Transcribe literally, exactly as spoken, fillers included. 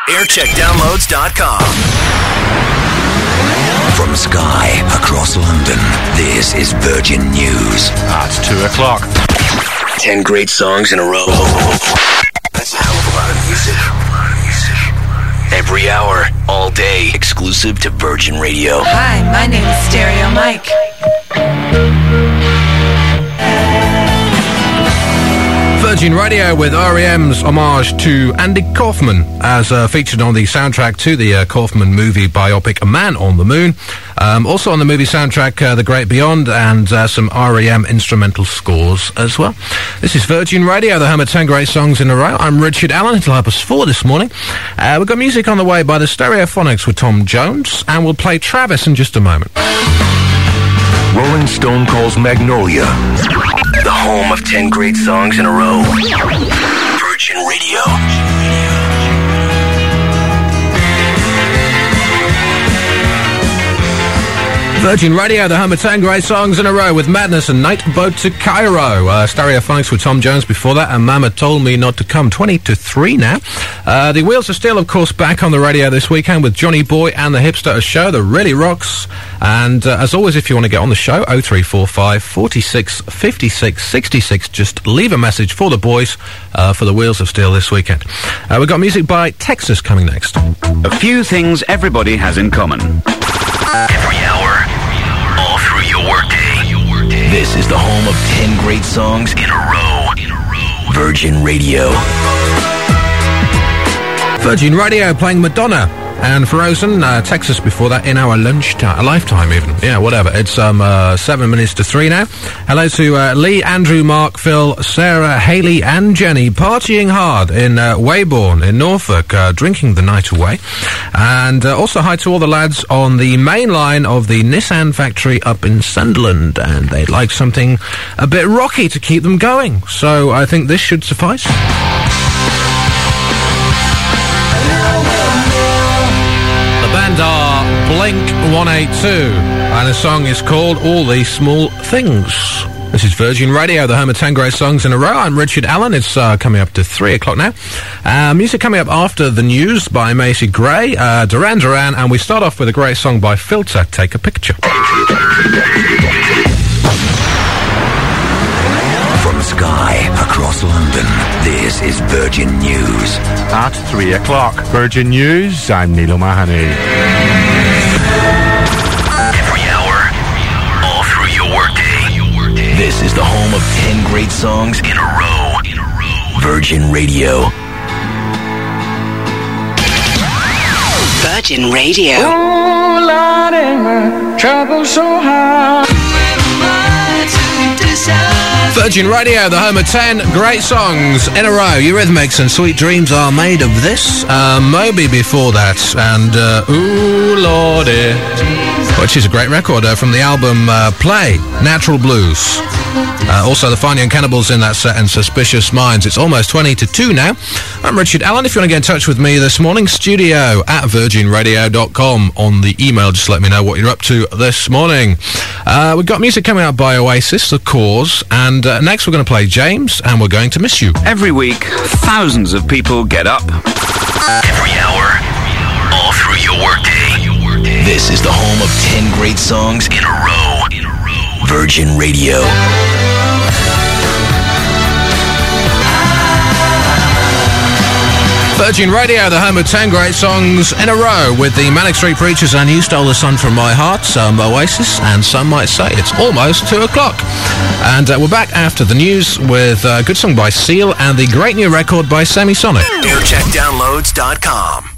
aircheck downloads dot com. From Sky across London, this is Virgin News. Ah, it's two o'clock. Ten great songs in a row. That's a hell of a lot of music. Every hour, all day, exclusive to Virgin Radio. Hi, my name is Stereo Mike. Virgin Radio with R E M's homage to Andy Kaufman, as uh, featured on the soundtrack to the uh, Kaufman movie biopic A Man on the Moon. Um, also on the movie soundtrack, uh, The Great Beyond, and uh, some R E M instrumental scores as well. This is Virgin Radio, the home of ten great songs in a row. I'm Richard Allen. It'll help us four this morning. Uh, we've got music on the way by the Stereophonics with Tom Jones, and we'll play Travis in just a moment. Rolling Stone calls Magnolia the home of ten great songs in a row. Virgin Radio. Virgin Radio, the home of ten great songs in a row with Madness and Night Boat to Cairo. Uh, Stereophonics with Tom Jones before that, and Mama Told Me Not to Come. twenty to three now. Uh, the Wheels of Steel, of course, back on the radio this weekend with Johnny Boy and the Hipster Show that really rocks. And uh, as always, if you want to get on the show, oh three four five, four six, five six, six six. Just leave a message for the boys uh, for the Wheels of Steel this weekend. Uh, we've got music by Texas coming next. A few things everybody has in common. Every hour, all through your workday. This is the home of ten great songs in a row. Virgin Radio. Virgin Radio playing Madonna and Frozen, uh, Texas before that, in our lunchtime, a lifetime even. Yeah, whatever. It's um uh, seven minutes to three now. Hello to uh, Lee, Andrew, Mark, Phil, Sarah, Haley and Jenny, partying hard in uh, Weybourne in Norfolk, uh, drinking the night away. And uh, also hi to all the lads on the main line of the Nissan factory up in Sunderland, and they'd like something a bit rocky to keep them going. So I think this should suffice. And are Blink one eighty-two, and the song is called All These Small Things. This is Virgin Radio, the home of ten great songs in a row. I'm Richard Allen. It's uh, coming up to three o'clock now. Uh, music coming up after the news by Macy Gray, uh, Duran Duran, and we start off with a great song by Filter, Take a Picture. From Sky across London, this is Virgin News. At three o'clock. Virgin News, I'm Neil O'Mahony. Every hour, all through your workday. This is the home of ten great songs in a row. Virgin Radio. Virgin Radio. Oh, Lord, my trouble so hard. Virgin Radio, the home of ten great songs in a row. Eurythmics and Sweet Dreams Are Made of This. Uh, Moby before that, and uh, Ooh Lordy, which is a great record uh, from the album uh, Play, Natural Blues. Uh, also the Fine Young Cannibals in that set, and Suspicious Minds. It's almost twenty to two now. I'm Richard Allen. If you want to get in touch with me this morning, studio at virgin radio dot com. On the email, just let me know what you're up to this morning. Uh, we've got music coming out by Oasis, The Cause, and uh, next we're going to play James, and we're going to miss you. Every week, thousands of people get up. Every hour, all through your workday. This is the home of ten great songs in a row. Virgin Radio. Virgin Radio, the home of ten great songs in a row with the Manic Street Preachers and You Stole the Sun From My Heart, some Oasis, and some might say it's almost two o'clock. And uh, we're back after the news with a good song by Seal and the great new record by Semisonic. aircheck downloads dot com.